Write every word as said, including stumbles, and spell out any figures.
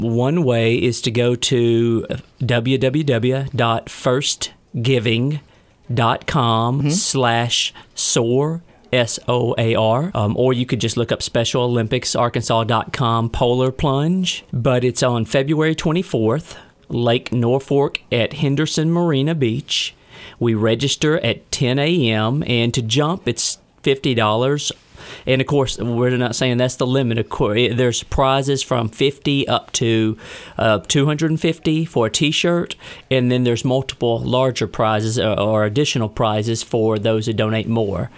One way is to go to w w w dot first giving dot com mm-hmm. slash soar, S O A R, um, or you could just look up Special Olympics Arkansas dot com Polar Plunge. But it's on February twenty-fourth, Lake Norfolk at Henderson Marina Beach. We register at ten a.m., and to jump, it's fifty dollars. And, of course, we're not saying that's the limit. Of course, there's prizes from fifty dollars up to uh, two hundred fifty dollars for a T-shirt, and then there's multiple larger prizes or, or additional prizes for those who donate more.